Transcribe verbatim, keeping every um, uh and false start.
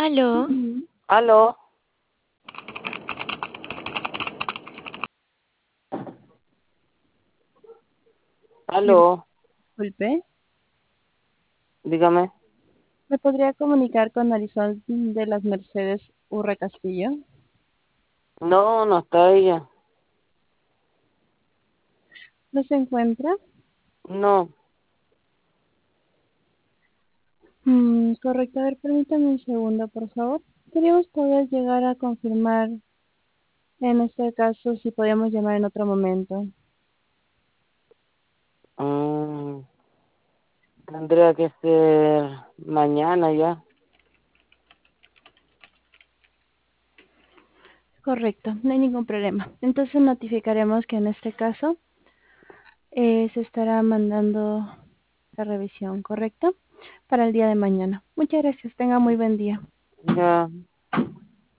Aló, Aló, Dis- aló, Disculpe, dígame. ¿me podría comunicar con Marisol de las Mercedes Urra Castillo? No, no está ella. ¿No se encuentra? No, Mm, correcto, a ver, permítame un segundo, por favor. Queríamos poder llegar a confirmar en este caso si podíamos llamar en otro momento. mm, tendría que ser mañana ya. Correcto, no hay ningún problema. Entonces notificaremos que en este caso eh, se estará mandando la revisión, ¿correcto? Para el día de mañana. Muchas gracias, tenga muy buen día. Ya.